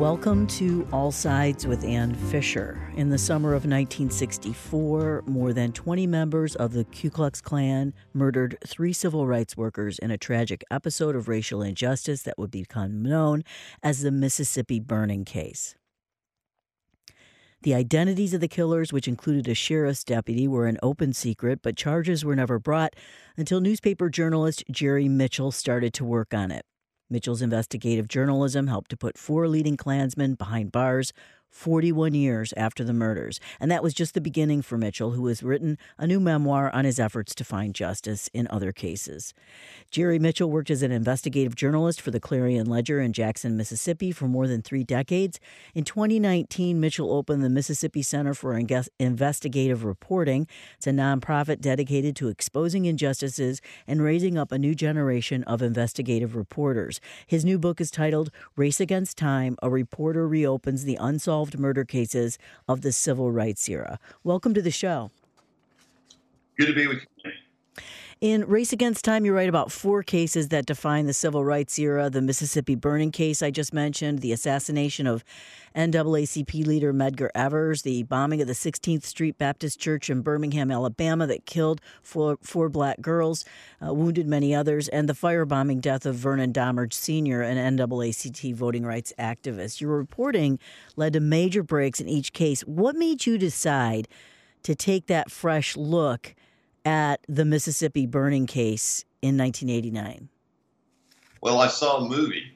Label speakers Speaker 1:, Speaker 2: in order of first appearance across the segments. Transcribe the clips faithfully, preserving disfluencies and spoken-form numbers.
Speaker 1: Welcome to All Sides with Ann Fisher. In the summer of nineteen sixty-four, more than twenty members of the Ku Klux Klan murdered three civil rights workers in a tragic episode of racial injustice that would become known as the Mississippi Burning Case. The identities of the killers, which included a sheriff's deputy, were an open secret, but charges were never brought until newspaper journalist Jerry Mitchell started to work on it. Mitchell's investigative journalism helped to put four leading Klansmen behind bars forty-one years after the murders. And that was just the beginning for Mitchell, who has written a new memoir on his efforts to find justice in other cases. Jerry Mitchell worked as an investigative journalist for the Clarion Ledger in Jackson, Mississippi for more than three decades. In twenty nineteen, Mitchell opened the Mississippi Center for Investigative Reporting. It's a nonprofit dedicated to exposing injustices and raising up a new generation of investigative reporters. His new book is titled Race Against Time, A Reporter Reopens the Unsolved Murder Cases of the Civil Rights Era. Welcome to the show.
Speaker 2: Good to be with you.
Speaker 1: In Race Against Time, you write about four cases that define the civil rights era: the Mississippi Burning case I just mentioned, the assassination of N double A C P leader Medgar Evers, the bombing of the sixteenth Street Baptist Church in Birmingham, Alabama that killed four, four black girls, uh, wounded many others, and the firebombing death of Vernon Dahmer Senior, an N double A C P voting rights activist. Your reporting led to major breaks in each case. What made you decide to take that fresh look at the Mississippi Burning case in nineteen eighty-nine?
Speaker 2: Well, I saw a movie.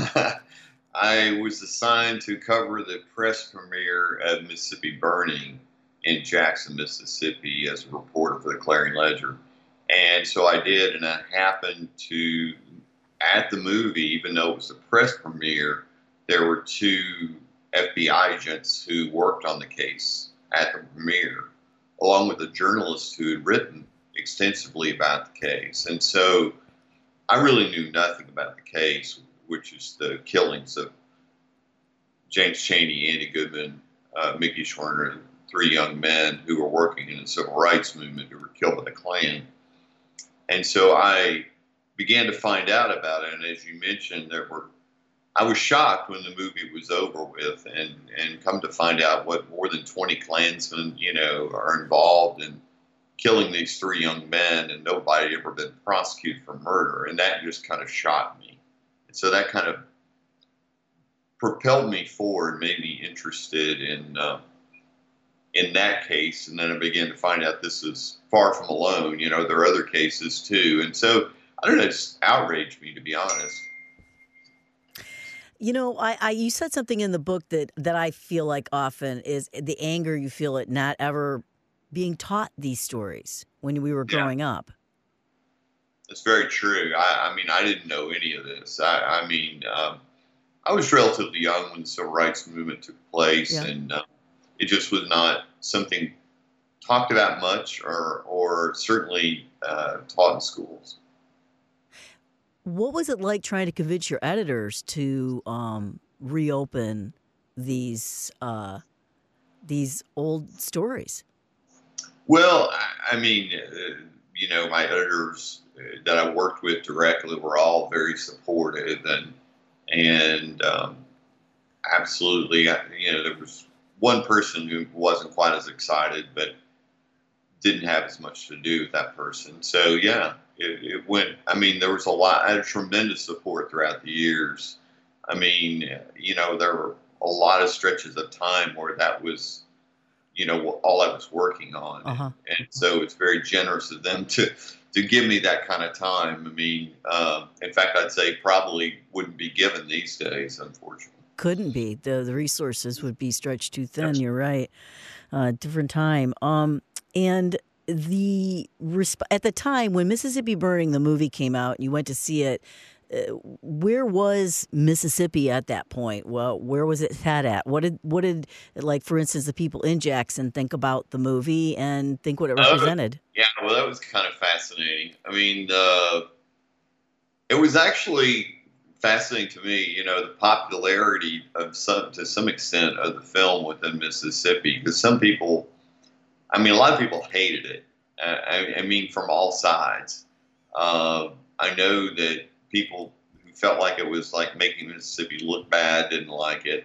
Speaker 2: I was assigned to cover the press premiere of Mississippi Burning in Jackson, Mississippi as a reporter for the Clarion Ledger. And so I did, and I happened to, at the movie, even though it was a press premiere, there were two F B I agents who worked on the case at the premiere, along with a journalist who had written extensively about the case. And so I really knew nothing about the case, which is the killings of James Chaney, Andy Goodman, uh, Mickey Schwerner, three young men who were working in the civil rights movement who were killed by the Klan. And so I began to find out about it. And as you mentioned, there were I was shocked when the movie was over with, and, and come to find out what more than twenty Klansmen, you know, are involved in killing these three young men, and nobody had ever been prosecuted for murder. And that just kind of shocked me. And so that kind of propelled me forward, made me interested in uh, in that case. And then I began to find out this is far from alone. You know, there are other cases too. And so, I don't know, it just outraged me, to be honest.
Speaker 1: You know, I, I you said something in the book that, that I feel like often is the anger you feel at not ever being taught these stories when we were growing yeah. up.
Speaker 2: That's very true. I, I mean, I didn't know any of this. I, I mean, um, I was relatively young when the civil rights movement took place, yeah. and uh, it just was not something talked about much, or, or certainly uh, taught in schools.
Speaker 1: What was it like trying to convince your editors to um, reopen these uh, these old stories?
Speaker 2: Well, I mean, uh, you know, my editors that I worked with directly were all very supportive, and and um, absolutely, you know, there was one person who wasn't quite as excited, but didn't have as much to do with that person. So, yeah. It, it went, I mean, there was a lot, I had tremendous support throughout the years. I mean, you know, there were a lot of stretches of time where that was, you know, all I was working on. Uh-huh. And, and so it's very generous of them to, to give me that kind of time. I mean, um, in fact, I'd say probably wouldn't be given these days, unfortunately.
Speaker 1: Couldn't be. The the resources would be stretched too thin. Yes. You're right. Uh, different time. Um, and The resp- at the time when Mississippi Burning, the movie, came out and you went to see it, uh, where was Mississippi at that point? Well, where was it set at? What did what did like for instance the people in Jackson think about the movie and think what it represented?
Speaker 2: Uh, yeah, well, that was kind of fascinating. I mean, uh, it was actually fascinating to me. You know, the popularity of some to some extent of the film within Mississippi, because some people. I mean, a lot of people hated it. Uh, I, I mean, from all sides. Uh, I know that people who felt like it was like making Mississippi look bad didn't like it.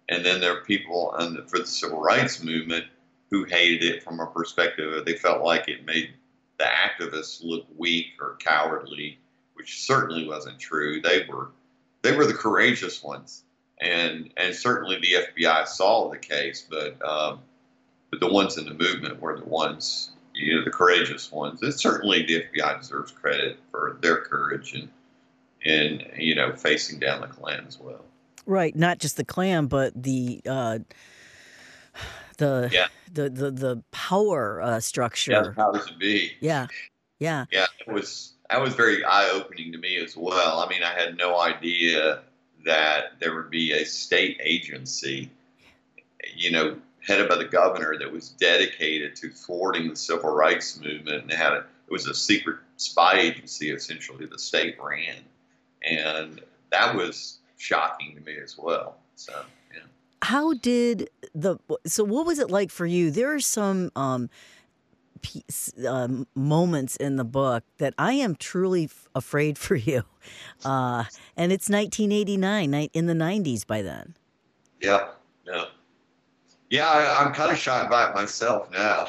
Speaker 2: And then there are people on the, for the civil rights movement who hated it from a perspective of they felt like it made the activists look weak or cowardly, which certainly wasn't true. They were they were the courageous ones, and and certainly the F B I solved the case, but um, but the ones in the movement were the ones, you know, the courageous ones. And certainly the F B I deserves credit for their courage and and you know facing down the Klan as well.
Speaker 1: Right, not just the Klan, but the uh, the,
Speaker 2: yeah.
Speaker 1: the the the power uh, structure.
Speaker 2: Yeah, the powers that be.
Speaker 1: Yeah, yeah,
Speaker 2: yeah. It was that was very eye opening to me as well. I mean, I had no idea that there would be a state agency, you know, headed by the governor that was dedicated to thwarting the civil rights movement, and they had a, it was a secret spy agency essentially the state ran, and that was shocking to me as well. So, yeah.
Speaker 1: How did the so what was it like for you? There are some um, piece, um, moments in the book that I am truly f- afraid for you, uh, and it's nineteen eighty-nine, in the nineties by then.
Speaker 2: Yeah, yeah, yeah. I, I'm kind of shocked by it myself now.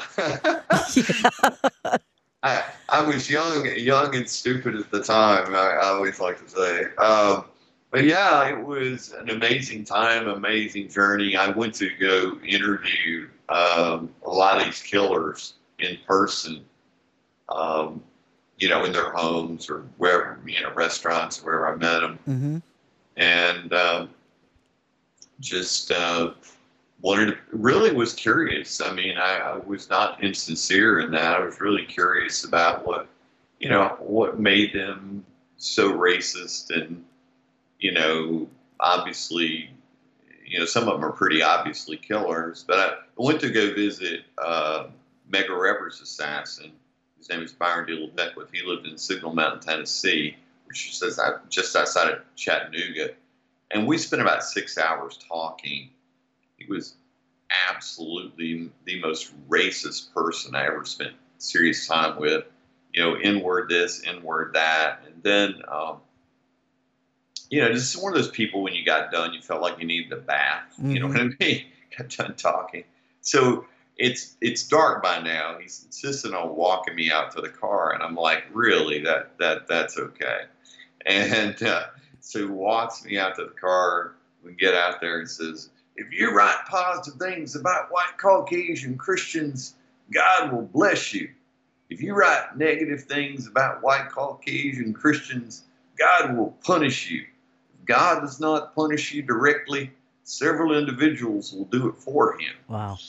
Speaker 2: I I was young, young and stupid at the time. I, I always like to say. Um, But yeah, it was an amazing time, amazing journey. I went to go interview um, a lot of these killers in person, um, you know, in their homes or wherever, you know, restaurants, wherever I met them.
Speaker 1: Mm-hmm.
Speaker 2: And um, just uh, wanted to, really was curious. I mean, I, I was not insincere in that. I was really curious about what, you know, what made them so racist and, you know, obviously, you know, some of them are pretty obviously killers. But I went to go visit uh, Medgar Evers' assassin. His name is Byron D. LeBeckwith. He lived in Signal Mountain, Tennessee, which is just outside of Chattanooga. And we spent about six hours talking. He was absolutely the most racist person I ever spent serious time with. You know, N-word this, N-word that. And then, um, you know, just one of those people when you got done, you felt like you needed a bath. Mm-hmm. You know what I mean? Got done talking. So it's it's dark by now. He's insisting on walking me out to the car. And I'm like, really? That that That's okay. And uh, so he walks me out to the car. We get out there and says, if you write positive things about white Caucasian Christians, God will bless you. If you write negative things about white Caucasian Christians, God will punish you. God does not punish you directly. Several individuals will do it for him.
Speaker 1: Wow.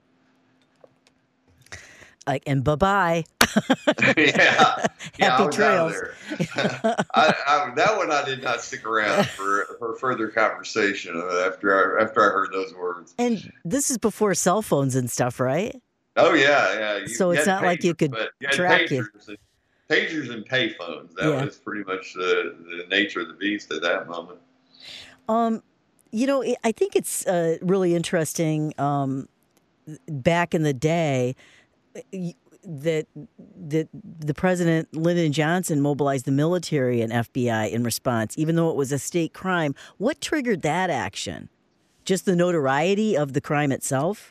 Speaker 1: Like, and bye-bye.
Speaker 2: yeah.
Speaker 1: Happy
Speaker 2: yeah, I was
Speaker 1: trails.
Speaker 2: Out there. I, I, that one I did not stick around for, for further conversation after I, after I heard those words.
Speaker 1: And this is before cell phones and stuff, right?
Speaker 2: Oh, yeah, yeah. You,
Speaker 1: so it's not pagers, like you could you track you.
Speaker 2: And, pagers and payphones. That yeah. was pretty much the, the nature of the beast at that moment.
Speaker 1: Um, you know, I think it's uh, really interesting. Um, back in the day, that that the president Lyndon Johnson mobilized the military and F B I in response, even though it was a state crime. What triggered that action? Just the notoriety of the crime itself?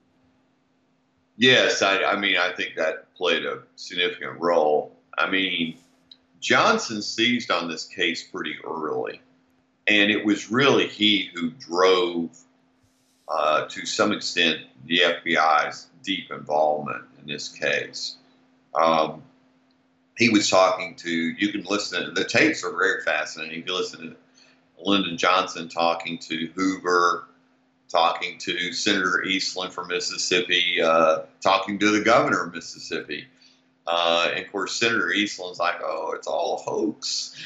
Speaker 2: Yes, I, I mean, I think that played a significant role. I mean, Johnson seized on this case pretty early, and it was really he who drove, uh, to some extent, the F B I's deep involvement in this case. Um, he was talking to, you can listen, the tapes are very fascinating. You can listen to Lyndon Johnson talking to Hoover, talking to Senator Eastland from Mississippi, uh, talking to the governor of Mississippi. Uh, and of course, Senator Eastland's like, "Oh, it's all a hoax,"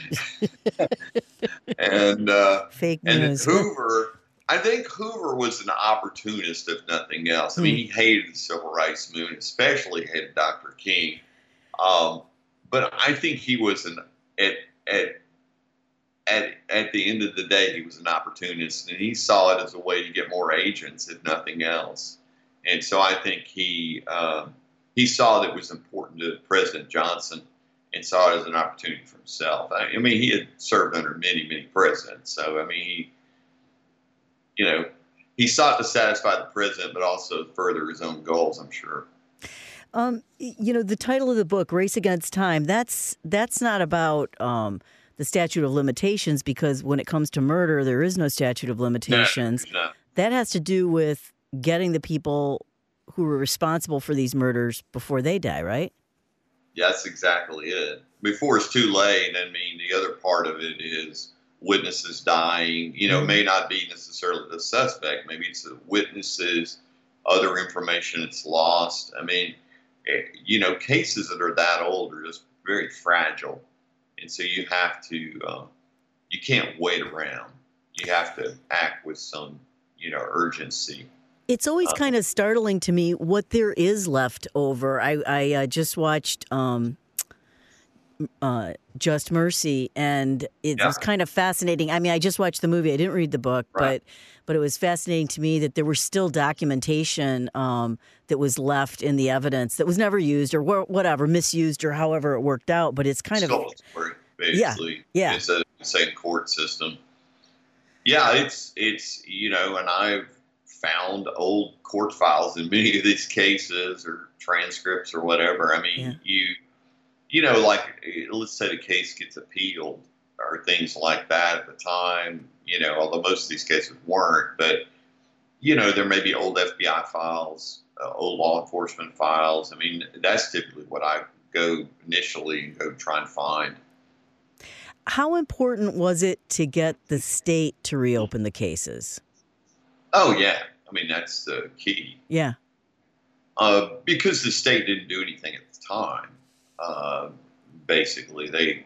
Speaker 2: and uh,
Speaker 1: fake
Speaker 2: and
Speaker 1: news.
Speaker 2: Hoover, I think Hoover was an opportunist, if nothing else. I mean, he hated the civil rights movement, especially hated Doctor King. Um, but I think he was an at at at at the end of the day, he was an opportunist, and he saw it as a way to get more agents, if nothing else. And so I think he. Um, He saw that it was important to President Johnson and saw it as an opportunity for himself. I, I mean, he had served under many, many presidents. So, I mean, he, you know, he sought to satisfy the president, but also further his own goals, I'm sure.
Speaker 1: Um, you know, the title of the book, Race Against Time, that's that's not about um, the statute of limitations, because when it comes to murder, there is no statute of limitations.
Speaker 2: No, no.
Speaker 1: That has to do with getting the people who were responsible for these murders before they die, right?
Speaker 2: Yeah, that's exactly it. Before it's too late. I mean, the other part of it is witnesses dying. You know,
Speaker 1: Mm-hmm.
Speaker 2: it may not be necessarily the suspect. Maybe it's the witnesses, other information that's lost. I mean, it, you know, cases that are that old are just very fragile. And so you have to, um, you can't wait around. You have to act with some, you know, urgency.
Speaker 1: It's always kind of startling to me what there is left over. I, I uh, just watched um, uh, Just Mercy, and it
Speaker 2: Yeah.
Speaker 1: was kind of fascinating. I mean, I just watched the movie. I didn't read the book,
Speaker 2: Right.
Speaker 1: but but it was fascinating to me that there was still documentation um, that was left in the evidence that was never used or wha- whatever, misused or however it worked out. But it's kind of,
Speaker 2: Stolen story, basically.
Speaker 1: yeah.
Speaker 2: It's a same court system. Yeah, it's, it's, you know, and I've found old court files in many of these cases or transcripts or whatever. I mean,
Speaker 1: Yeah.
Speaker 2: you, you know, like, let's say the case gets appealed or things like that at the time, you know, although most of these cases weren't, but, you know, there may be old F B I files, uh, old law enforcement files. I mean, that's typically what I go initially and go try and find.
Speaker 1: How important was it to get the state to reopen the cases?
Speaker 2: Oh, yeah. I mean, that's the key.
Speaker 1: Yeah.
Speaker 2: Uh, because the state didn't do anything at the time. Uh, basically, they,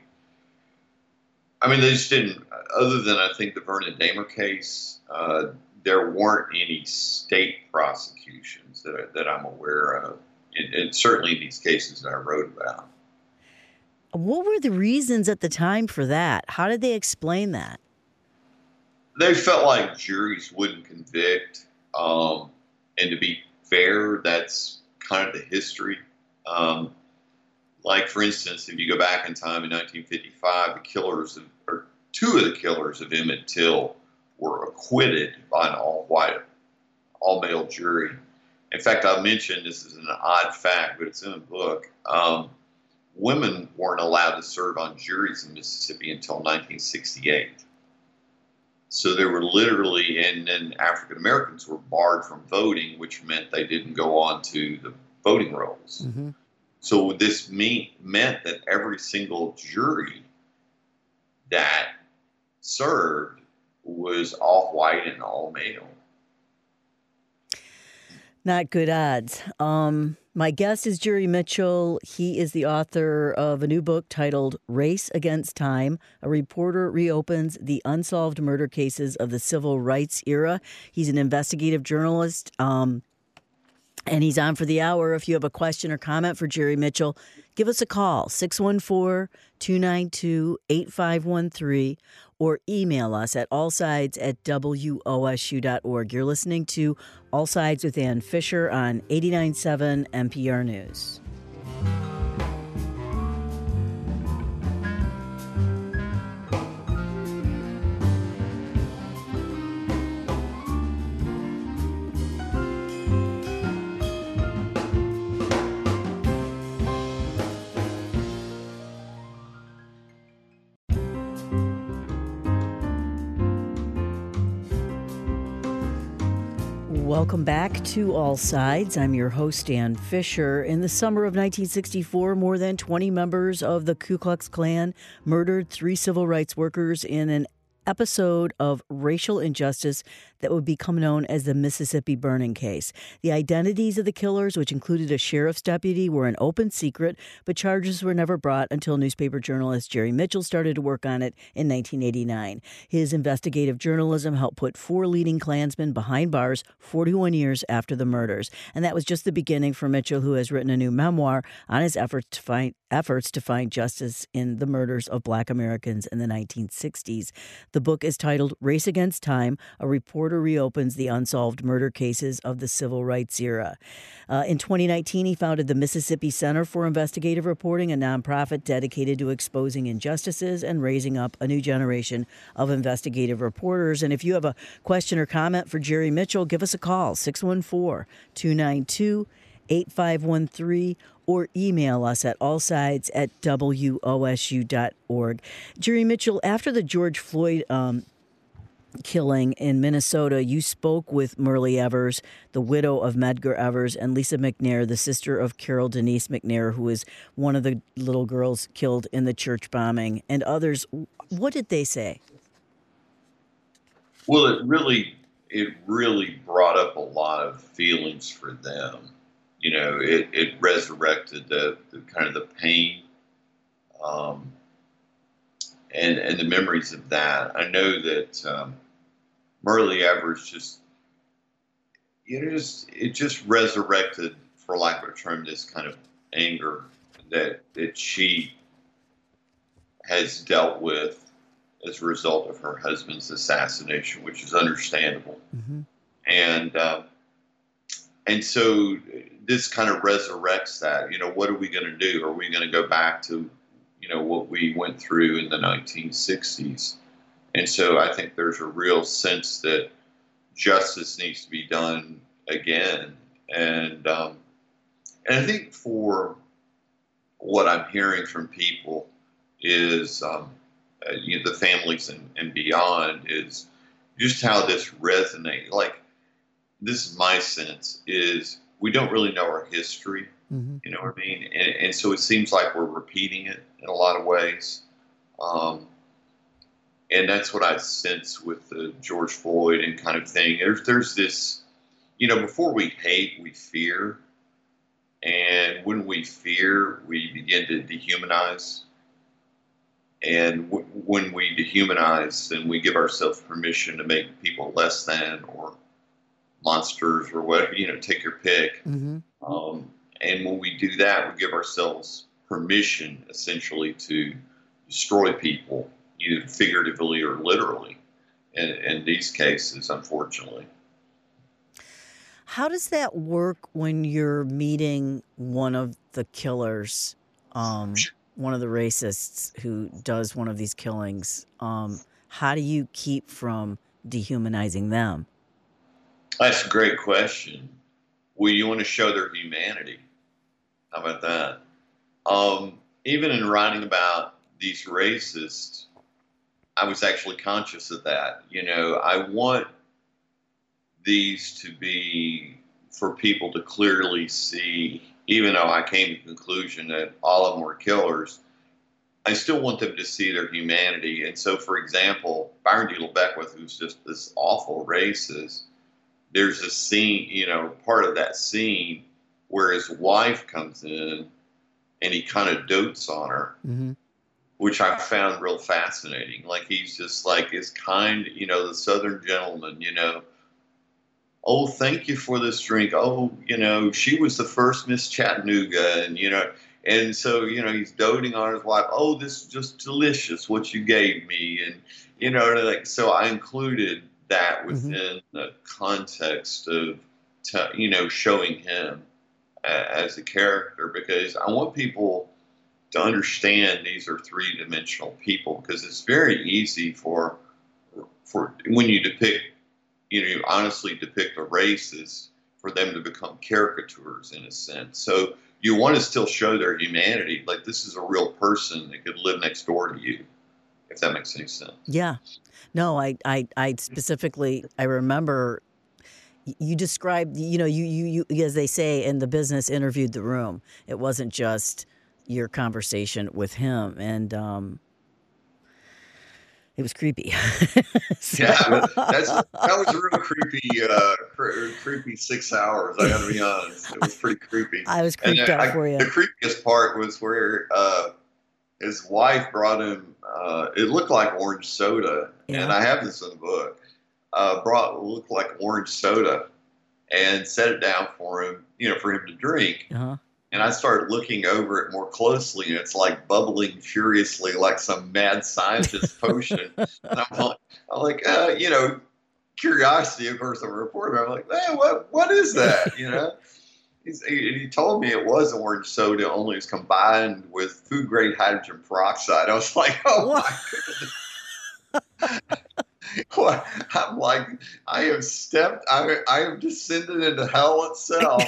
Speaker 2: I mean, they just didn't, other than I think the Vernon Dahmer case, uh, there weren't any state prosecutions that, that I'm aware of. And, and certainly in these cases that I wrote about.
Speaker 1: What were the reasons at the time for that? How did they explain that?
Speaker 2: They felt like juries wouldn't convict. Um, and to be fair, that's kind of the history. Um, like, for instance, if you go back in time in nineteen fifty-five, the killers, of, or two of the killers of Emmett Till were acquitted by an all-white, all-male jury. In fact, I mentioned, this is an odd fact, but it's in a book. Um, women weren't allowed to serve on juries in Mississippi until nineteen sixty-eight. So there were literally, and then African Americans were barred from voting, which meant they didn't go on to the voting rolls.
Speaker 1: Mm-hmm.
Speaker 2: So this mean, meant that every single jury that served was all white and all male.
Speaker 1: Not good odds. Um, my guest is Jerry Mitchell. He is the author of a new book titled Race Against Time. A reporter reopens the unsolved murder cases of the civil rights era. He's an investigative journalist, um, and he's on for the hour. If you have a question or comment for Jerry Mitchell, give us a call, six one four, two nine two, eight five one three, or email us at allsides at W O S U dot org. You're listening to All Sides with Ann Fisher on eighty-nine point seven N P R News. Welcome back to All Sides. I'm your host, Ann Fisher. In the summer of nineteen sixty-four, more than twenty members of the Ku Klux Klan murdered three civil rights workers in an episode of racial injustice that would become known as the Mississippi Burning case. The identities of the killers, which included a sheriff's deputy, were an open secret, but charges were never brought until newspaper journalist Jerry Mitchell started to work on it in nineteen eighty-nine. His investigative journalism helped put four leading Klansmen behind bars forty-one years after the murders. And that was just the beginning for Mitchell, who has written a new memoir on his efforts to find efforts to find justice in the murders of Black Americans in the nineteen sixties. The book is titled Race Against Time. A reporter reporter reopens the unsolved murder cases of the civil rights era. Uh, in twenty nineteen, he founded the Mississippi Center for Investigative Reporting, a nonprofit dedicated to exposing injustices and raising up a new generation of investigative reporters. And if you have a question or comment for Jerry Mitchell, give us a call, six one four, two nine two, eight five one three, or email us at allsides at W O S U dot org. Jerry Mitchell, after the George Floyd um, killing in Minnesota, you spoke with Myrlie Evers, the widow of Medgar Evers, and Lisa McNair, the sister of Carol Denise McNair, who was one of the little girls killed in the church bombing, and others. What did they say?
Speaker 2: Well, it really, it really brought up a lot of feelings for them. You know, it, it resurrected the, the kind of the pain um, and and the memories of that. I know that um, Myrlie Evers just, you know, just it just resurrected, for lack of a term, this kind of anger that that she has dealt with as a result of her husband's assassination, which is understandable. Mm-hmm. And uh, and so this kind of resurrects that. You know, what are we going to do? Are we going to go back to, you know, what we went through in the nineteen sixties? And so I think there's a real sense that justice needs to be done again. And um, and I think for what I'm hearing from people is um, uh, you know, the families and, and beyond is just how this resonates. Like, this is my sense, is we don't really know our history. Mm-hmm. You know what I mean? And, and so it seems like we're repeating it in a lot of ways. Um, and that's what I sense with the George Floyd and kind of thing. There's, there's this, you know, before we hate, we fear. And when we fear, we begin to dehumanize. And w- when we dehumanize, then we give ourselves permission to make people less than or monsters or whatever, you know, take your pick. Mm-hmm. Um, and when we do that, we give ourselves permission, essentially, to destroy people, either figuratively or literally, in, in these cases, unfortunately.
Speaker 1: How does that work when you're meeting one of the killers, um, one of the racists who does one of these killings? Um, how do you keep from dehumanizing them?
Speaker 2: That's a great question. Well, you want to show their humanity. How about that? Um, even in writing about these racists, I was actually conscious of that. You know, I want these to be for people to clearly see, even though I came to the conclusion that all of them were killers, I still want them to see their humanity. And so, for example, Byron D. LeBeckwith, who's just this awful racist, there's a scene, you know, part of that scene where his wife comes in and he kind of dotes on her, mm-hmm. which I found real fascinating. Like, he's just like his kind, you know, the Southern gentleman, you know, oh, thank you for this drink. Oh, you know, she was the first Miss Chattanooga. And, you know, and so, you know, he's doting on his wife. Oh, this is just delicious, what you gave me. And, you know, like, so I included that within mm-hmm. the context of, t- you know, showing him a- as a character, because I want people to understand these are three-dimensional people, because it's very easy for, for when you depict, you know, you honestly depict a racist, for them to become caricatures in a sense. So you want to still show their humanity. Like, this is a real person that could live next door to you, if that makes any sense.
Speaker 1: Yeah. No, I, I, I specifically, I remember you described, you know, you, you, you, as they say in the business, interviewed the room. It wasn't just your conversation with him. And, um, it was creepy.
Speaker 2: So. Yeah, that's, that was a real creepy, uh, cre- creepy six hours. I got to be honest, it was pretty creepy.
Speaker 1: I was creeped out for you.
Speaker 2: The creepiest part was where uh, his wife brought him. Uh, it looked like orange soda, yeah. And I have this in the book. Uh, brought what looked like orange soda, and set it down for him, you know, for him to drink. Uh-huh. And I started looking over it more closely, and it's like bubbling furiously like some mad scientist potion. And I'm like, I'm like uh, you know, curiosity, of course, I'm a reporter. I'm like, man, what what is that? You know. He's, he, he told me it was orange soda, only it's combined with food grade hydrogen peroxide. I was like, oh
Speaker 1: What?
Speaker 2: my goodness. What? I'm like, I have stepped, I, I have descended into hell itself.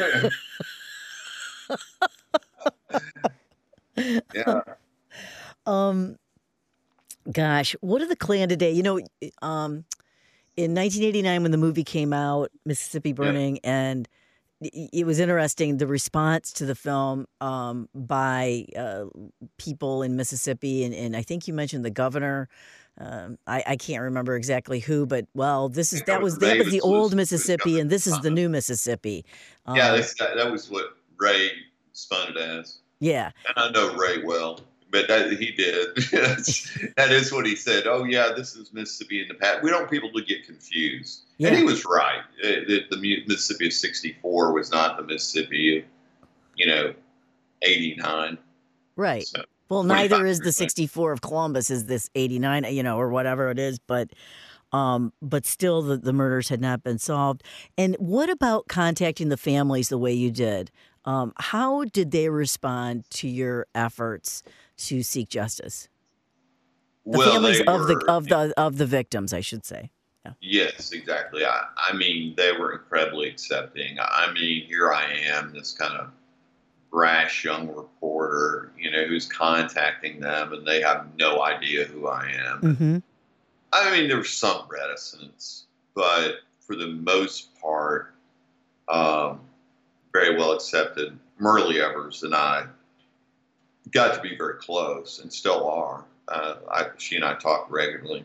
Speaker 2: Yeah.
Speaker 1: Um, gosh, what are the Klan today? You know, um, in nineteen eighty-nine, when the movie came out, Mississippi Burning, yeah. and it was interesting, the response to the film um, by uh, people in Mississippi, and, and I think you mentioned the governor. Um, I, I can't remember exactly who, but well, this is that was that was the old Mississippi, and this is the new Mississippi. Um,
Speaker 2: yeah, that, that was what Ray spun it as.
Speaker 1: Yeah,
Speaker 2: and I know Ray well. But that, he did. That is what he said. Oh, yeah, this is Mississippi in the past. We don't want people to get confused. Yeah. And he was right. The, the Mississippi of sixty-four was not the Mississippi of, you know, eighty-nine.
Speaker 1: Right. So, well, neither is the sixty-four of Columbus is this eighty-nine, you know, or whatever it is. But um, but still, the, the murders had not been solved. And what about contacting the families the way you did? Um, how did they respond to your efforts to seek justice? The
Speaker 2: well,
Speaker 1: families of
Speaker 2: were,
Speaker 1: the of the of the victims, I should say. Yeah.
Speaker 2: Yes, exactly. I, I mean, they were incredibly accepting. I mean, here I am, this kind of brash young reporter, you know, who's contacting them, and they have no idea who I am.
Speaker 1: Mm-hmm.
Speaker 2: I mean, there was some reticence, but for the most part, um, very well accepted. Myrlie Evers and I got to be very close and still are. Uh, I, she and I talk regularly.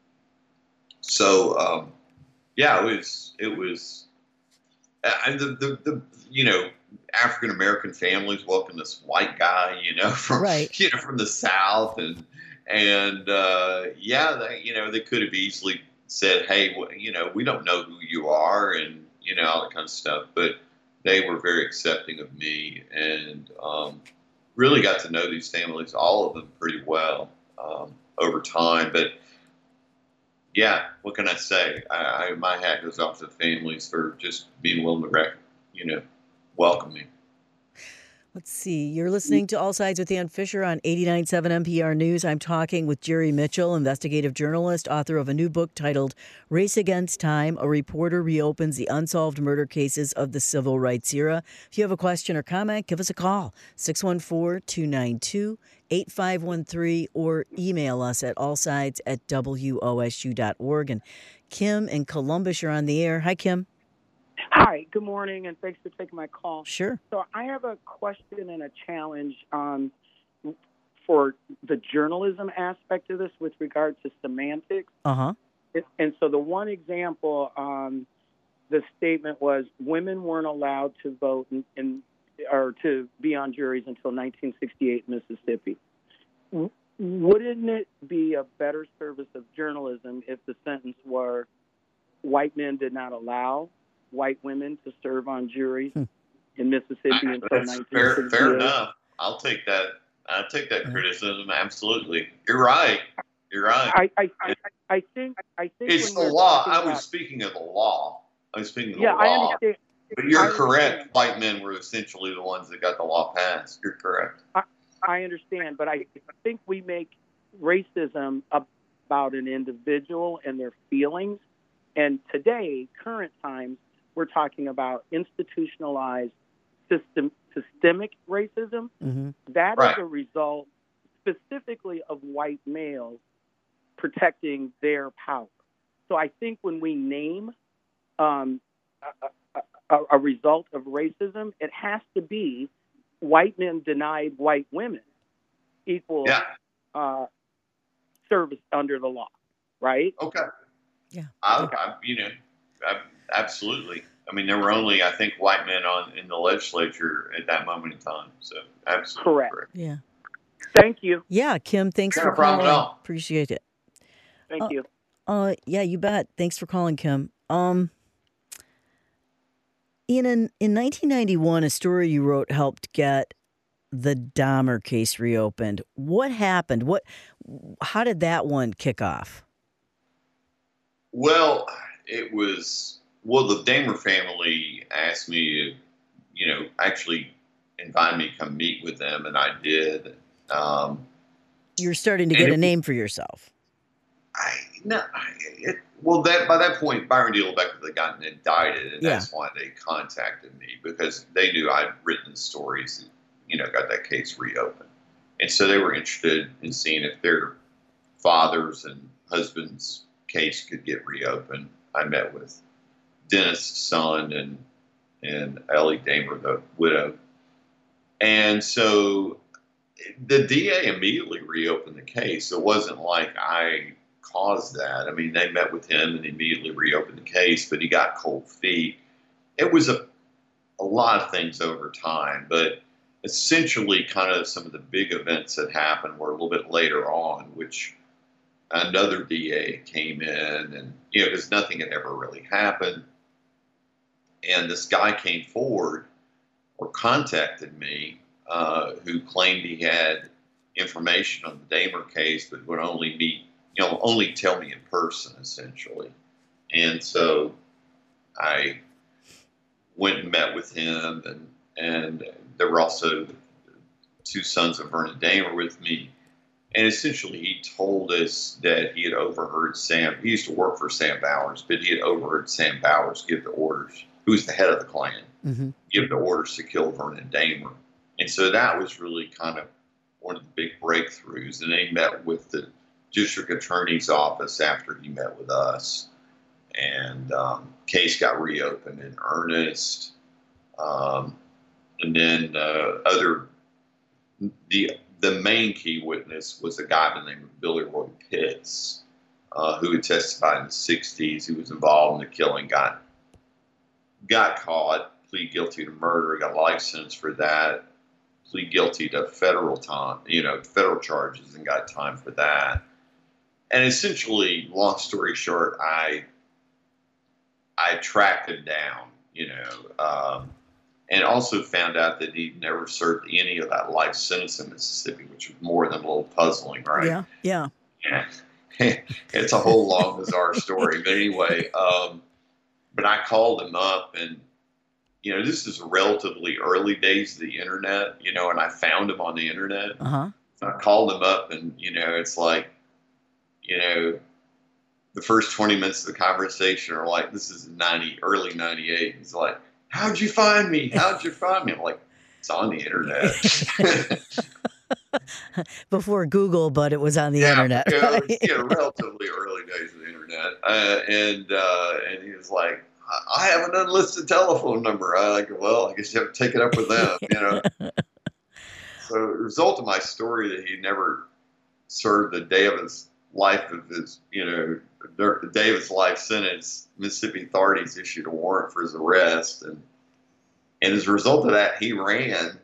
Speaker 2: So, um, yeah, it was, it was, and the, the, the, you know, African American families welcome this white guy, you know, from, right. you know, from the South. And, and, uh, yeah, they, you know, they could have easily said, hey, well, you know, we don't know who you are, and, you know, all that kind of stuff. But they were very accepting of me, and um, really got to know these families, all of them, pretty well um, over time. But yeah, what can I say? I, I, my hat goes off to the families for just being willing to, rec- you know, welcome me.
Speaker 1: Let's see. You're listening to All Sides with Ann Fisher on eighty-nine point seven N P R News. I'm talking with Jerry Mitchell, investigative journalist, author of a new book titled Race Against Time, A Reporter Reopens the Unsolved Murder Cases of the Civil Rights Era. If you have a question or comment, give us a call, six one four, two nine two, eight five one three, or email us at allsides at W O S U dot org. And Kim in Columbus, you're on the air. Hi, Kim.
Speaker 3: Hi, good morning, and thanks for taking my call.
Speaker 1: Sure.
Speaker 3: So I have a question and a challenge um, for the journalism aspect of this with regard to semantics.
Speaker 1: Uh-huh.
Speaker 3: And so the one example, um, the statement was women weren't allowed to vote in, in, or to be on juries until nineteen sixty-eight in Mississippi. Wouldn't it be a better service of journalism if the sentence were white men did not allow white women to serve on juries hmm. in Mississippi I, until nineteen sixty-eight?
Speaker 2: Fair, fair enough. I'll take that. I'll take that criticism. Absolutely. You're right. You're right.
Speaker 3: I, I, I, I think I think
Speaker 2: it's the law. I was about, speaking of the law. I was speaking of
Speaker 3: yeah,
Speaker 2: the law.
Speaker 3: I understand.
Speaker 2: But you're
Speaker 3: I
Speaker 2: correct.
Speaker 3: Understand.
Speaker 2: White men were essentially the ones that got the law passed. You're correct.
Speaker 3: I, I understand, but I think we make racism about an individual and their feelings. And today, current times, we're talking about institutionalized system, systemic racism.
Speaker 1: Mm-hmm.
Speaker 3: That
Speaker 2: right.
Speaker 3: is a result specifically of white males protecting their power. So I think when we name um, a, a, a result of racism, it has to be white men denied white women equal
Speaker 2: yeah.
Speaker 3: uh, service under the law, right?
Speaker 2: Okay.
Speaker 1: Yeah.
Speaker 2: I,
Speaker 3: okay.
Speaker 2: I, you know, I, absolutely. I mean, there were only, I think, white men on in the legislature at that moment in time. So absolutely
Speaker 3: correct.
Speaker 2: correct.
Speaker 1: Yeah.
Speaker 3: Thank you.
Speaker 1: Yeah, Kim, thanks
Speaker 2: no
Speaker 1: for
Speaker 2: problem
Speaker 1: calling.
Speaker 2: At all.
Speaker 1: Appreciate it.
Speaker 3: Thank
Speaker 1: uh,
Speaker 3: you.
Speaker 1: Uh, yeah, you bet. Thanks for calling, Kim. Um, in an, in nineteen ninety-one, a story you wrote helped get the Dahmer case reopened. What happened? What? How did that one kick off?
Speaker 2: Well, it was, well, the Damer family asked me to, you know, actually invite me to come meet with them, and I did. Um,
Speaker 1: You're starting to
Speaker 2: and
Speaker 1: get
Speaker 2: it,
Speaker 1: a name for yourself.
Speaker 2: I, no, I, it, well, that by that point, Byron D. LeBecker had gotten indicted, and
Speaker 1: Yeah.
Speaker 2: that's why they contacted me, because they knew I'd written stories and, you know, got that case reopened. And so they were interested in seeing if their father's and husband's case could get reopened. I met with Dennis' son and and Ellie Damer, the widow. And so the D A immediately reopened the case. It wasn't like I caused that. I mean, they met with him and immediately reopened the case, but he got cold feet. It was a, a lot of things over time, but essentially kind of some of the big events that happened were a little bit later on, which another D A came in and, you know, because nothing had ever really happened. And this guy came forward or contacted me uh, who claimed he had information on the Damer case, but would only meet, you know, only tell me in person, essentially. And so I went and met with him, and, and there were also two sons of Vernon Damer with me. And essentially, he told us that he had overheard Sam. He used to work for Sam Bowers, but he had overheard Sam Bowers give the orders, who was the head of the Klan, mm-hmm. give the orders to kill Vernon Damer. And so that was really kind of one of the big breakthroughs. And they met with the district attorney's office after he met with us. And um, case got reopened in earnest. Um, and then uh, other the the main key witness was a guy by the name of Billy Roy Pitts, uh, who had testified in the sixties. He was involved in the killing, got got caught, plead guilty to murder, got a life sentence for that, plead guilty to federal time, you know, federal charges, and got time for that. And essentially, long story short, I I tracked him down, you know, um, and also found out that he'd never served any of that life sentence in Mississippi, which was more than a little puzzling, right?
Speaker 1: Yeah, yeah.
Speaker 2: Yeah. It's a whole long, bizarre story. But anyway, um, but I called him up, and, you know, this is relatively early days of the internet, you know, and I found him on the internet.
Speaker 1: Uh-huh.
Speaker 2: So I called him up, and, you know, it's like, you know, the first twenty minutes of the conversation are like, this is ninety, early ninety-eight. He's like, how'd you find me? How'd you find me? I'm like, it's on the internet.
Speaker 1: Before Google, but it was on the
Speaker 2: yeah,
Speaker 1: internet.
Speaker 2: Yeah,
Speaker 1: Right?
Speaker 2: it was, you know, relatively early days of the internet. Uh, and uh, and he was like, I have an unlisted telephone number. I like, well, I guess you have to take it up with them, you know. So the result of my story that he never served the day of his life of his, you know, the day of his life sentence, Mississippi authorities issued a warrant for his arrest, and and as a result of that, he ran,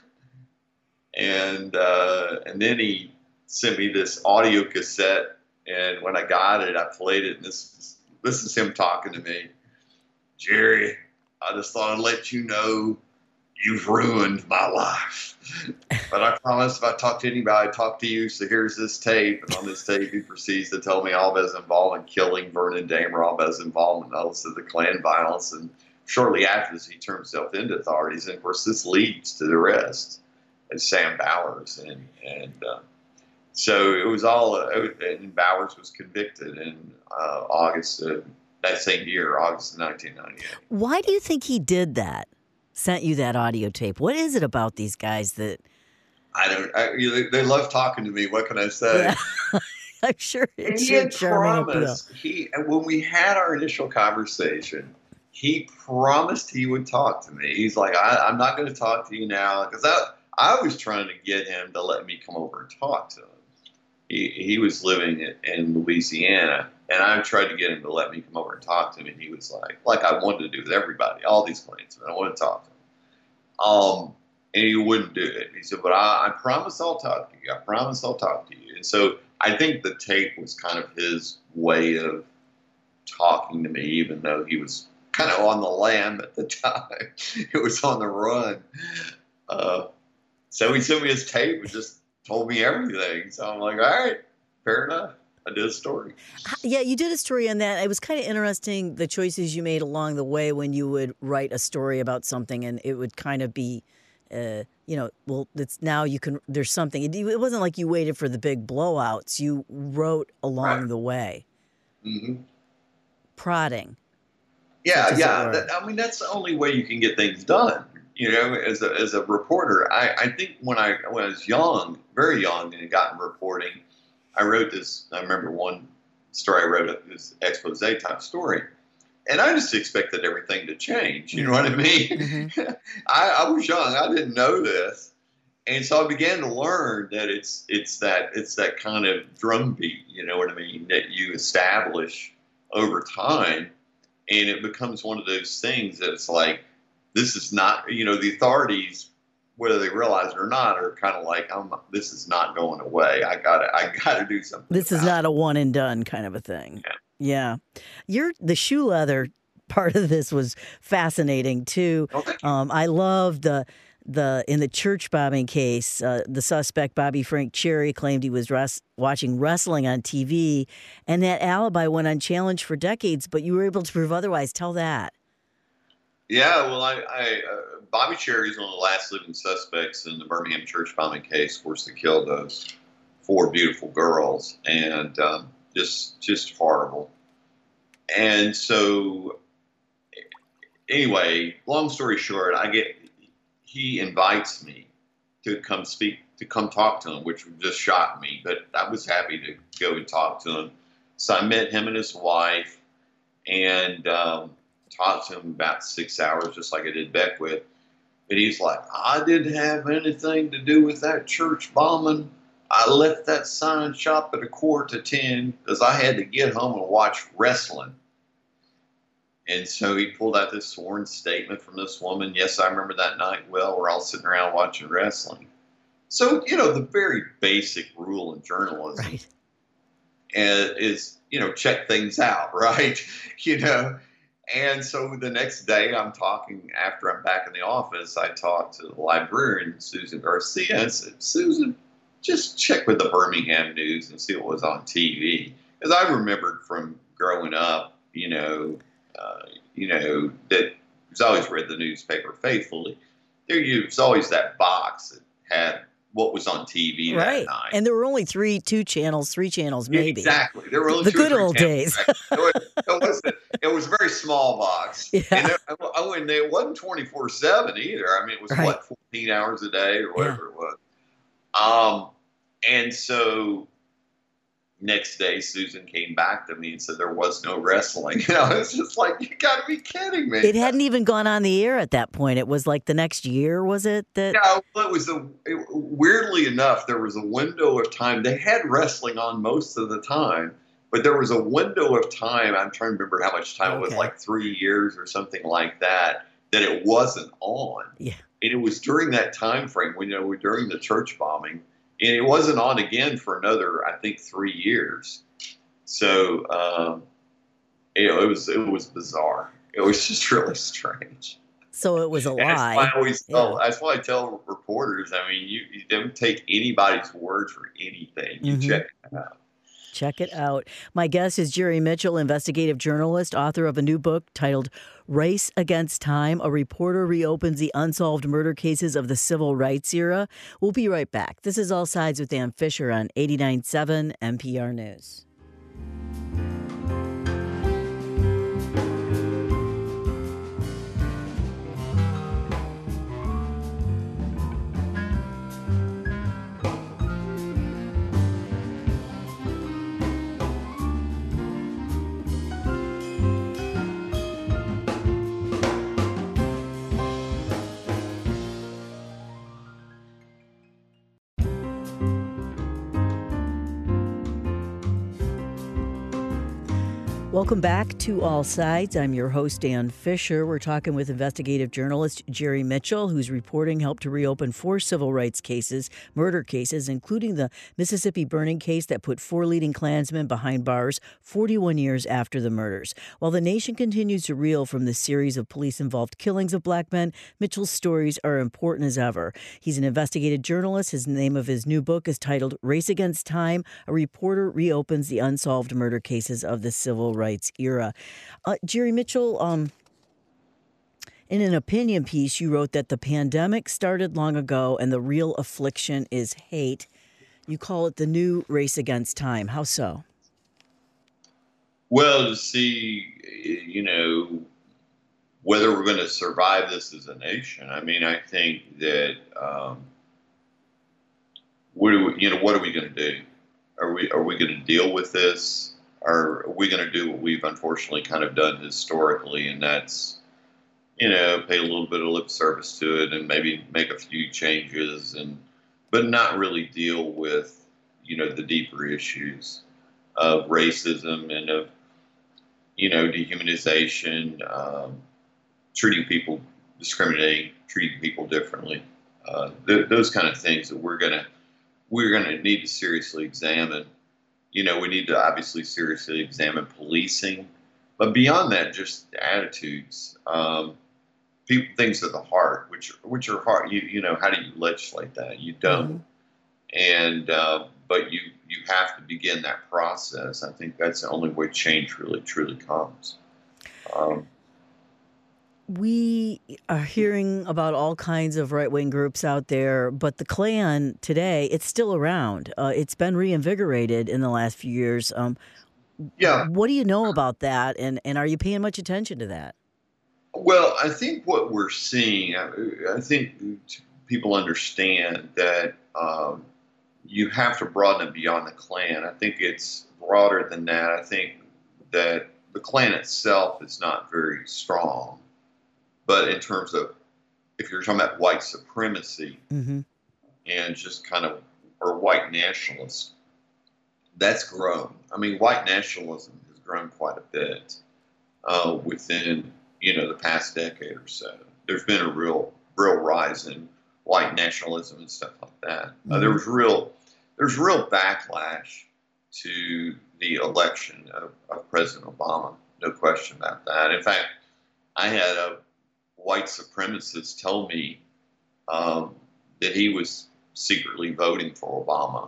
Speaker 2: and uh, and then he sent me this audio cassette, and when I got it, I played it, and this this is him talking to me. Jerry, I just thought I'd let you know you've ruined my life. But I promise if I talk to anybody, I talk to you. So here's this tape. And on this tape, he proceeds to tell me all about his involvement in killing Vernon Damer, all about his involvement in all of the Klan violence. And shortly after this, he turned himself into authorities. And of course, this leads to the arrest of Sam Bowers. And, and uh, so it was all, uh, and Bowers was convicted in uh, August of that same year, August of nineteen ninety-eight.
Speaker 1: Why do you think he did that? Sent you that audio tape? What is it about these guys that?
Speaker 2: I don't. I, you know, they love talking to me. What can I say?
Speaker 1: Yeah. I'm sure it
Speaker 2: he
Speaker 1: should
Speaker 2: had
Speaker 1: charming appeal.
Speaker 2: promised. He when we had our initial conversation, he promised he would talk to me. He's like, I, I'm not going to talk to you now, because I I was trying to get him to let me come over and talk to him. He he was living in, in Louisiana, and I tried to get him to let me come over and talk to him, and he was like, like I wanted to do with everybody, all these clients, but I want to talk to him. Um, and he wouldn't do it. He said, but I, I promise I'll talk to you. I promise I'll talk to you. And so I think the tape was kind of his way of talking to me, even though he was kind of on the lam at the time. It was on the run. Uh, so he sent me his tape and just told me everything. So I'm like, all right, fair enough. I did a story.
Speaker 1: Yeah, you did a story on that. It was kind of interesting, the choices you made along the way when you would write a story about something, and it would kind of be, uh, you know, well, it's now you can, there's something. It, it wasn't like you waited for the big blowouts. You wrote along
Speaker 2: Right.
Speaker 1: the way.
Speaker 2: Mm-hmm.
Speaker 1: Prodding.
Speaker 2: Yeah, yeah. That, I mean, that's the only way you can get things done. You know, as a as a reporter, I, I think when I when I was young, very young, and got in reporting, I wrote this. I remember one story I wrote, this expose type story, and I just expected everything to change. You know what I mean?
Speaker 1: Mm-hmm.
Speaker 2: I, I was young. I didn't know this, and so I began to learn that it's it's that it's that kind of drumbeat. You know what I mean? That you establish over time. And it becomes one of those things that it's like, this is not, you know, the authorities, whether they realize it or not, are kind of like, I'm, this is not going away. I got to, I got to do something.
Speaker 1: This is not it. a one and done kind of a thing.
Speaker 2: Yeah.
Speaker 1: Yeah. Your, the shoe leather part of this was fascinating too.
Speaker 2: Oh,
Speaker 1: um, I love the, The in the church bombing case, uh, the suspect, Bobby Frank Cherry, claimed he was res- watching wrestling on T V, and that alibi went unchallenged for decades, but you were able to prove otherwise. Tell that.
Speaker 2: Yeah, well, I, I uh, Bobby Cherry is one of the last living suspects in the Birmingham church bombing case, of course, that killed those four beautiful girls, and um, just just horrible. And so, anyway, long story short, I get. He invites me to come speak, to come talk to him, which just shocked me, but I was happy to go and talk to him. So I met him and his wife and um, talked to him about six hours, just like I did Beckwith. But he's like, I didn't have anything to do with that church bombing. I left that sign shop at a quarter to ten because I had to get home and watch wrestling. And so he pulled out this sworn statement from this woman. Yes, I remember that night well. We're all sitting around watching wrestling. So, you know, the very basic rule in journalism
Speaker 1: right.
Speaker 2: is, you know, check things out, right? You know, and so the next day I'm talking, after I'm back in the office, I talked to the librarian, Susan Garcia, and said, Susan, just check with the Birmingham News and see what was on T V. Because I remembered from growing up, you know, Uh, you know, that was always read the newspaper faithfully. There was always that box that had what was on T V
Speaker 1: right.
Speaker 2: that night.
Speaker 1: And there were only three, two channels, three channels, maybe.
Speaker 2: Exactly. There were only
Speaker 1: the
Speaker 2: two
Speaker 1: good
Speaker 2: or three
Speaker 1: old
Speaker 2: channels.
Speaker 1: days.
Speaker 2: it, was, it, was, it was a very small box.
Speaker 1: Yeah.
Speaker 2: And there, I mean, it wasn't twenty-four seven either. I mean, it was,
Speaker 1: right.
Speaker 2: what, fourteen hours a day or whatever
Speaker 1: yeah.
Speaker 2: it was. Um, and so next day, Susan came back to me and said there was no wrestling. You know, it's just like, you got to be kidding me.
Speaker 1: It hadn't even gone on the air at that point. It was like the next year, was it? That
Speaker 2: no, it was a. It, weirdly enough, there was a window of time. They had wrestling on most of the time, but there was a window of time. I'm trying to remember how much time
Speaker 1: okay.
Speaker 2: it was, like three years or something like that. That it wasn't on.
Speaker 1: Yeah,
Speaker 2: and it was during that time frame when you know during the church bombing. And it wasn't on again for another, I think, three years. So, um, you know, it was it was bizarre. It was just really strange.
Speaker 1: So it was a lie.
Speaker 2: That's why I always tell,
Speaker 1: yeah.
Speaker 2: that's why I tell reporters. I mean, you, you don't take anybody's word for anything. You
Speaker 1: mm-hmm.
Speaker 2: check it out.
Speaker 1: Check it out. My guest is Jerry Mitchell, investigative journalist, author of a new book titled Race Against Time. A reporter reopens the unsolved murder cases of the civil rights era. We'll be right back. This is All Sides with Ann Fisher on eighty-nine point seven N P R News. Welcome back to All Sides. I'm your host, Dan Fisher. We're talking with investigative journalist Jerry Mitchell, whose reporting helped to reopen four civil rights cases, murder cases, including the Mississippi burning case that put four leading Klansmen behind bars forty-one years after the murders. While the nation continues to reel from the series of police-involved killings of black men, Mitchell's stories are important as ever. He's an investigative journalist. His name of his new book is titled Race Against Time. A reporter reopens the unsolved murder cases of the civil rights era. Uh, Jerry Mitchell, um, in an opinion piece, you wrote that the pandemic started long ago and the real affliction is hate. You call it the new race against time. How so?
Speaker 2: Well, to see, you know, whether we're going to survive this as a nation. I mean, I think that, um, what are we, you know, what are we going to do? Are we, are we going to deal with this? Are we going to do what we've unfortunately kind of done historically, and that's, you know, pay a little bit of lip service to it and maybe make a few changes, and but not really deal with, you know, the deeper issues of racism and of, you know, dehumanization, um, treating people, discriminating, treating people differently, uh, th- those kind of things that we're gonna we're gonna need to seriously examine. You know, we need to obviously seriously examine policing, but beyond that, just attitudes, um, people, things of the heart, which which are hard. You you know, how do you legislate that? You don't, mm-hmm. and uh, but you you have to begin that process. I think that's the only way change really truly comes. Um,
Speaker 1: We are hearing about all kinds of right-wing groups out there, but the Klan today, it's still around. Uh, it's been reinvigorated in the last few years. Um,
Speaker 2: yeah.
Speaker 1: What do you know about that, and, and are you paying much attention to that?
Speaker 2: Well, I think what we're seeing, I, I think people understand that um, you have to broaden it beyond the Klan. I think it's broader than that. I think that the Klan itself is not very strong. But in terms of, if you're talking about white supremacy mm-hmm. and just kind of, or white nationalists, that's grown. I mean, white nationalism has grown quite a bit uh, within, you know, the past decade or so. There's been a real, real rise in white nationalism and stuff like that. Mm-hmm. Uh, there was real, there's real backlash to the election of, of President Obama. No question about that. In fact, I had a white supremacist tell me um, that he was secretly voting for Obama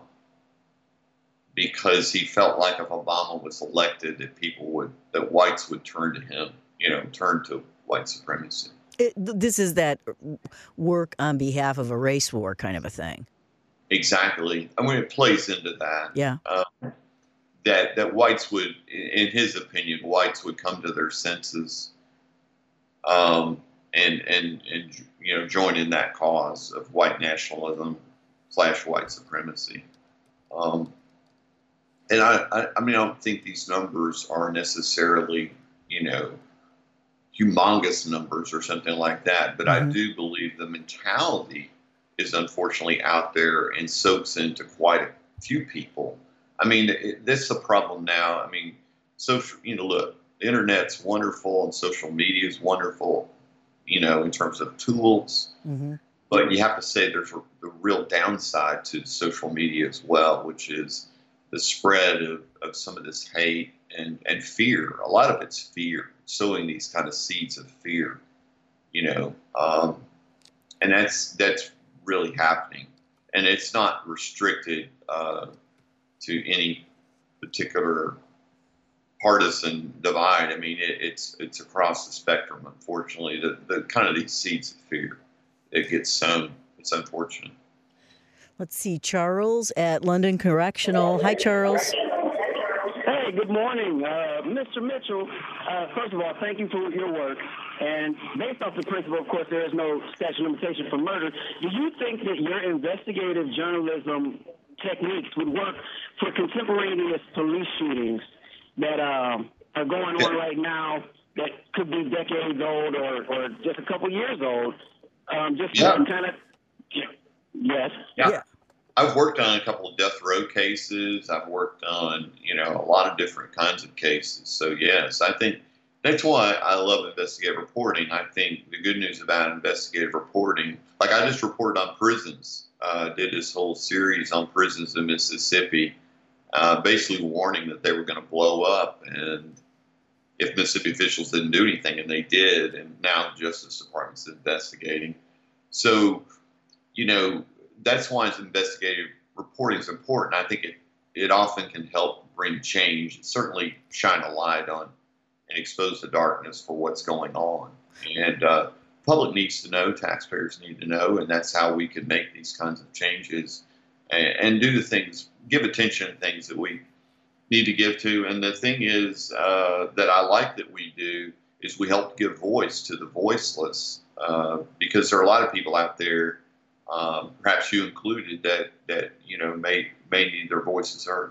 Speaker 2: because he felt like if Obama was elected, that people would, that whites would turn to him, you know, turn to white supremacy.
Speaker 1: It, this is that work on behalf of a race war kind of a thing.
Speaker 2: Exactly. I mean, it plays into that.
Speaker 1: Yeah.
Speaker 2: Um, that that whites would, in his opinion, whites would come to their senses. Um, And, and and you know, join in that cause of white nationalism slash white supremacy. Um, and I, I, I mean, I don't think these numbers are necessarily, you know, humongous numbers or something like that. But mm-hmm. I do believe the mentality is unfortunately out there and soaks into quite a few people. I mean, it, this is a problem now. I mean, social, you know, look, the internet's wonderful and social media is wonderful, you know, in terms of tools. Mm-hmm. But you have to say there's a, the real downside to social media as well, which is the spread of, of some of this hate and, and fear. A lot of it's fear, sowing these kind of seeds of fear, you know. Um, and that's that's really happening. And it's not restricted uh, to any particular partisan divide. I mean, it, it's it's across the spectrum. Unfortunately, the, the kind of these seeds of fear that get sown. It's unfortunate.
Speaker 1: Let's see, Charles at London Correctional. Hi, Charles.
Speaker 4: Hey, good morning, uh, Mister Mitchell. Uh, first of all, thank you for your work. And based off the principle, of course, there is no statute of limitation for murder. Do you think that your investigative journalism techniques would work for contemporaneous police shootings that um, are going on right now that could be decades old or, or just a couple years old? Um, just
Speaker 2: yeah.
Speaker 4: kind of, yes.
Speaker 2: Yeah. yeah. I've worked on a couple of death row cases. I've worked on, you know, a lot of different kinds of cases. So, yes, I think that's why I love investigative reporting. I think the good news about investigative reporting, like I just reported on prisons, uh, did this whole series on prisons in Mississippi, uh, basically warning that they were going to blow up and if Mississippi officials didn't do anything, and they did, and now the Justice Department's investigating. So, you know, that's why investigative reporting is important. I think it, it often can help bring change, and certainly shine a light on and expose the darkness for what's going on. And uh, public needs to know, taxpayers need to know, and that's how we can make these kinds of changes and, and do the things, give attention to things that we need to give to. And the thing is uh, that I like that we do is we help give voice to the voiceless, uh, because there are a lot of people out there, um, perhaps you included, that that you know may may need their voices heard.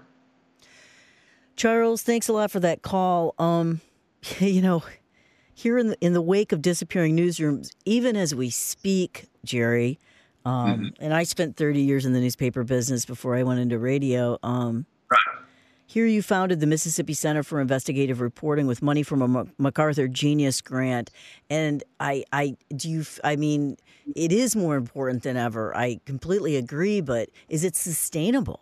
Speaker 1: Charles, thanks a lot for that call. Um, you know, here in the in the wake of disappearing newsrooms, even as we speak, Jerry, um, mm-hmm. and I spent thirty years in the newspaper business before I went into radio. Um,
Speaker 2: right.
Speaker 1: Here you founded the Mississippi Center for Investigative Reporting with money from a MacArthur Genius Grant. And I, I, do you, I mean, it is more important than ever. I completely agree, but is it sustainable?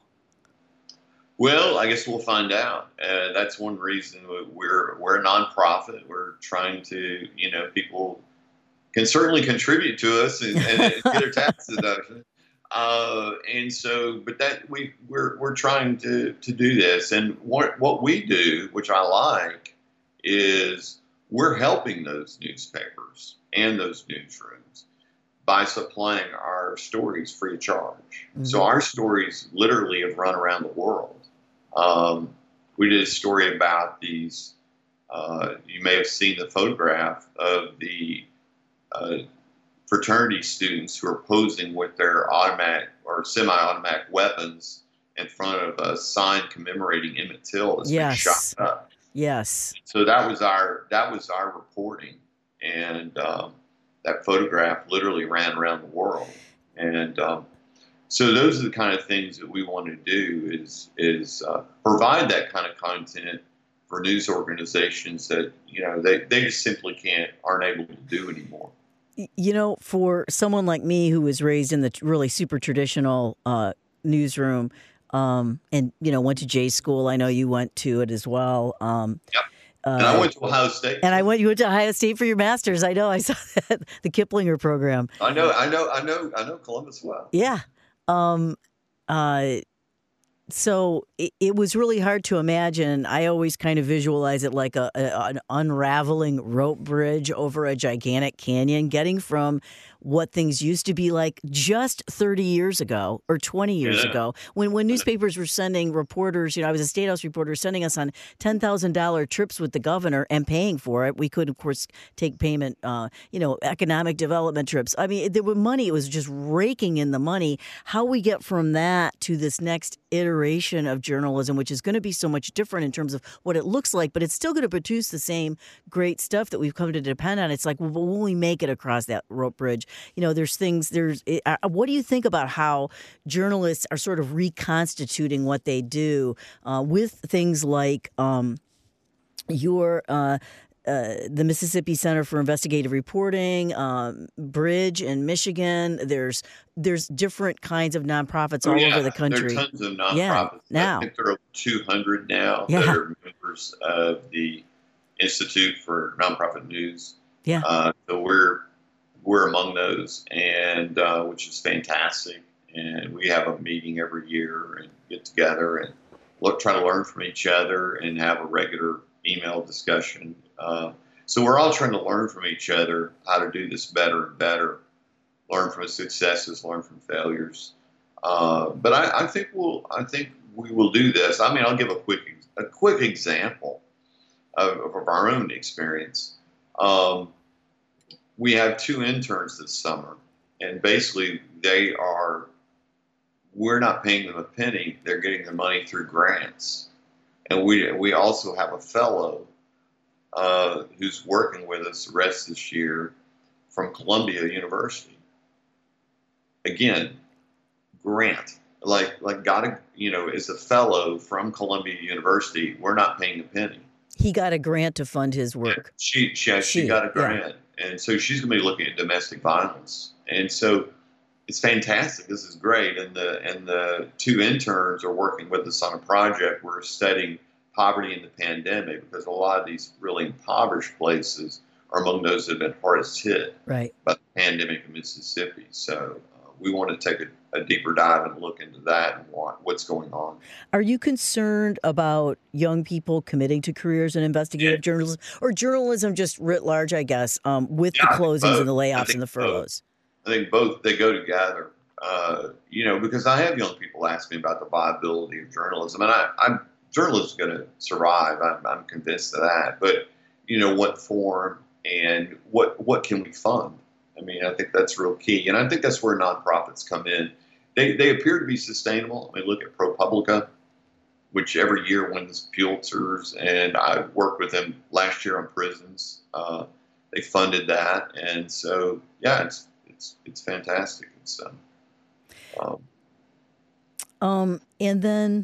Speaker 2: Well, I guess we'll find out. Uh, that's one reason we're, we're a nonprofit. We're trying to, you know, people can certainly contribute to us and, and get a tax deduction. Uh, and so, but that we we're we're trying to to do this, and what what we do, which I like, is we're helping those newspapers and those newsrooms by supplying our stories free of charge. Mm-hmm. So our stories literally have run around the world. Um, we did a story about these. Uh, you may have seen the photograph of the Uh, fraternity students who are posing with their automatic or semi-automatic weapons in front of a sign commemorating Emmett Till that's
Speaker 1: yes.
Speaker 2: been shot up.
Speaker 1: Yes.
Speaker 2: So that was our that was our reporting, and um, that photograph literally ran around the world. And um, so those are the kind of things that we want to do is is uh, provide that kind of content for news organizations that you know they, they just simply can't aren't able to do anymore.
Speaker 1: You know, for someone like me who was raised in the really super traditional uh, newsroom um, and, you know, went to J school, I know you went to it as well. Um,
Speaker 2: yep. And uh, I went to Ohio State.
Speaker 1: And I went, you went to Ohio State for your master's. I know, I saw that, the Kiplinger program.
Speaker 2: I know, I know, I know, I know Columbus well.
Speaker 1: Yeah. Um, uh, so it, it was really hard to imagine. I always kind of visualize it like a, a an unraveling rope bridge over a gigantic canyon, getting from what things used to be like just thirty years ago or twenty years yeah. ago when, when newspapers were sending reporters, you know, I was a State House reporter, sending us on ten thousand dollars trips with the governor and paying for it. We could, of course, take payment, uh, you know, economic development trips. I mean, there was money. It was just raking in the money. How we get from that to this next iteration of journalism, which is going to be so much different in terms of what it looks like, but it's still going to produce the same great stuff that we've come to depend on. It's like, well, will we make it across that rope bridge? You know, there's things, there's, uh, what do you think about how journalists are sort of reconstituting what they do uh, with things like um, your, uh, uh, the Mississippi Center for Investigative Reporting, um, Bridge in Michigan. There's there's different kinds of nonprofits
Speaker 2: oh,
Speaker 1: all
Speaker 2: yeah.
Speaker 1: over the country.
Speaker 2: There are tons of nonprofits.
Speaker 1: Yeah, now.
Speaker 2: I think there are two hundred now
Speaker 1: yeah.
Speaker 2: that are members of the Institute for Nonprofit News.
Speaker 1: Yeah.
Speaker 2: Uh, so we're we're among those, and uh, which is fantastic. And we have a meeting every year and get together and look, try to learn from each other and have a regular email discussion. Uh, so we're all trying to learn from each other how to do this better and better, learn from successes, learn from failures. Uh, but I, I think we'll, I think we will do this. I mean, I'll give a quick, a quick example of, of our own experience. Um, we have two interns this summer, and basically they are, we're not paying them a penny. They're getting the money through grants. And we we also have a fellow uh, who's working with us the rest of this year from Columbia University. Again, grant. like like got a you know is a fellow from Columbia University. We're not paying a penny.
Speaker 1: He got a grant to fund his work.
Speaker 2: She she she, she got a grant, yeah. And so she's going to be looking at domestic violence, and so it's fantastic. This is great, and the and the two interns are working with us on a project. We're studying poverty in the pandemic because a lot of these really impoverished places are among those that have been hardest hit
Speaker 1: right.
Speaker 2: by the pandemic in Mississippi. So uh, we want to take a, a deeper dive and look into that and what, what's going on.
Speaker 1: Are you concerned about young people committing to careers in investigative yeah. journalism or journalism just writ large, I guess, um, with yeah, the closings and the layoffs and the furloughs?
Speaker 2: Both. I think both, they go together, uh, you know, because I have young people ask me about the viability of journalism, and I, I'm journalism is going to survive. I'm, I'm convinced of that. But, you know, what form and what what can we fund? I mean, I think that's real key. And I think that's where nonprofits come in. They they appear to be sustainable. I mean, look at ProPublica, which every year wins Pulitzers. And I worked with them last year on prisons. Uh, they funded that. And so, yeah, it's it's it's fantastic. It's, um,
Speaker 1: um, um and then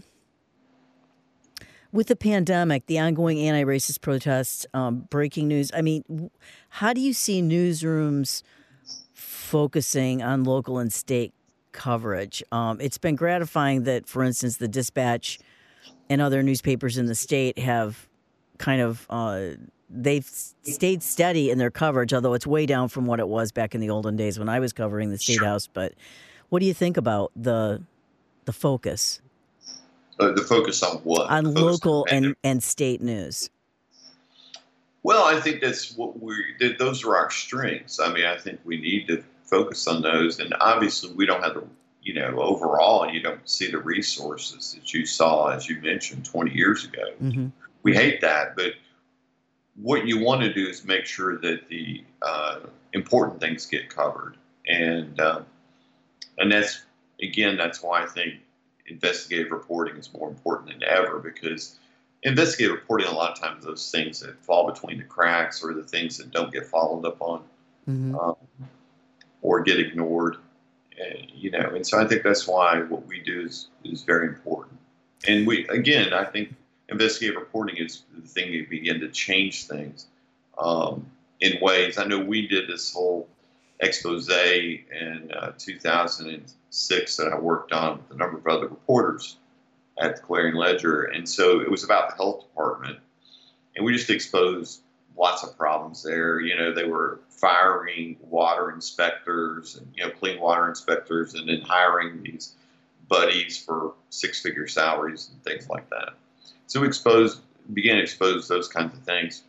Speaker 1: with the pandemic, the ongoing anti-racist protests, um, breaking news, I mean, how do you see newsrooms focusing on local and state coverage? Um, it's been gratifying that, for instance, the Dispatch and other newspapers in the state have kind of, uh, they've stayed steady in their coverage, although it's way down from what it was back in the olden days when I was covering the State House. But what do you think about the the focus?
Speaker 2: Uh, the focus on what?
Speaker 1: On local and, and state news.
Speaker 2: Well, I think that's what we did. Those are our strengths. I mean, I think we need to focus on those. And obviously, we don't have the, you know, overall, you don't see the resources that you saw, as you mentioned, twenty years ago. Mm-hmm. We hate that. But what you want to do is make sure that the uh, important things get covered. And, uh, and that's, again, that's why I think investigative reporting is more important than ever, because investigative reporting, a lot of times those things that fall between the cracks or the things that don't get followed up on mm-hmm. um, or get ignored, uh, you know, and so I think that's why what we do is, is very important. And we, again, I think investigative reporting is the thing that begin to change things um, in ways. I know we did this whole expose in uh, two thousand six that I worked on with a number of other reporters at the Clarion Ledger. And so it was about the health department. And we just exposed lots of problems there. You know, they were firing water inspectors and, you know, clean water inspectors, and then hiring these buddies for six-figure salaries and things like that. So we exposed, began to expose those kinds of things.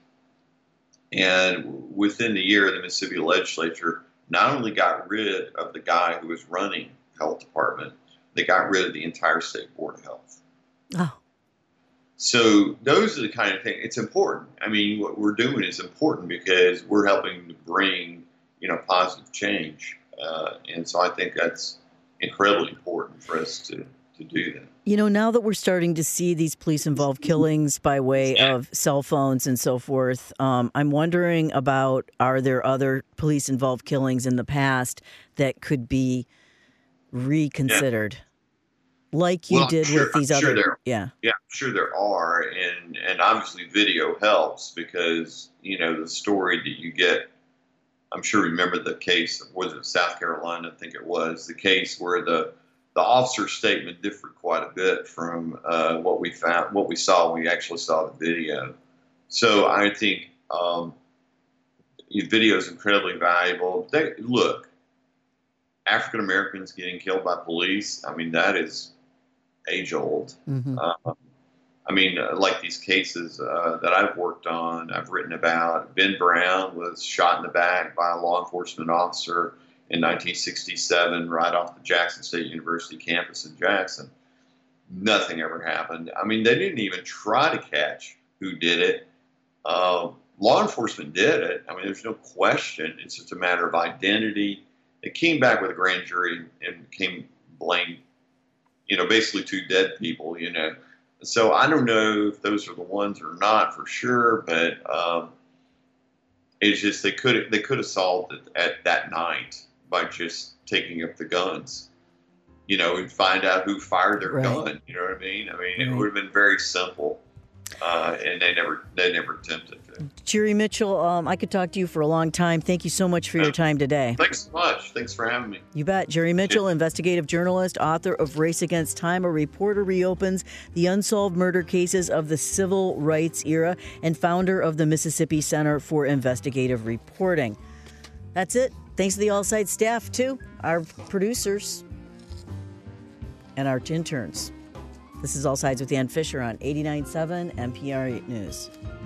Speaker 2: And within the year, the Mississippi legislature not only got rid of the guy who was running the health department, they got rid of the entire state board of health.
Speaker 1: Oh.
Speaker 2: So those are the kind of things. It's important. I mean, what we're doing is important because we're helping to bring, you know, positive change. Uh, and so I think that's incredibly important for us to, to do that.
Speaker 1: You know, now that we're starting to see these police-involved killings by way of cell phones and so forth, um, I'm wondering about, are there other police-involved killings in the past that could be reconsidered? Yeah. Like you
Speaker 2: well,
Speaker 1: did
Speaker 2: sure,
Speaker 1: with these
Speaker 2: I'm
Speaker 1: other,
Speaker 2: sure there,
Speaker 1: yeah,
Speaker 2: yeah, I'm sure there are, and and obviously video helps because you know the story that you get. I'm sure you remember the case. Was it South Carolina? I think it was the case where the the officer's statement differed quite a bit from uh, what we found, what we saw when we actually saw the video. So I think um, video is incredibly valuable. They, look, African Americans getting killed by police. I mean, that is age old. Mm-hmm. Uh, I mean, uh, like these cases uh, that I've worked on, I've written about. Ben Brown was shot in the back by a law enforcement officer in nineteen sixty-seven, right off the Jackson State University campus in Jackson. Nothing ever happened. I mean, they didn't even try to catch who did it. Uh, law enforcement did it. I mean, there's no question. It's just a matter of identity. It came back with a grand jury and came blamed, you know, basically two dead people, you know. So I don't know if those are the ones or not for sure, but um, it's just they could they could have solved it at that night by just taking up the guns. you know, and find out who fired their
Speaker 1: Right.
Speaker 2: gun. You know what I mean? I mean,
Speaker 1: Right.
Speaker 2: it would have been very simple, uh, and they never they never attempted to.
Speaker 1: Jerry Mitchell, um, I could talk to you for a long time. Thank you so much for your time today.
Speaker 2: Thanks so much. Thanks for having me.
Speaker 1: You bet. Jerry Mitchell, investigative journalist, author of Race Against Time, a reporter reopens the unsolved murder cases of the civil rights era, and founder of the Mississippi Center for Investigative Reporting. That's it. Thanks to the All Sides staff, too, our producers, and our interns. This is All Sides with Ann Fisher on eighty-nine point seven N P R eight News.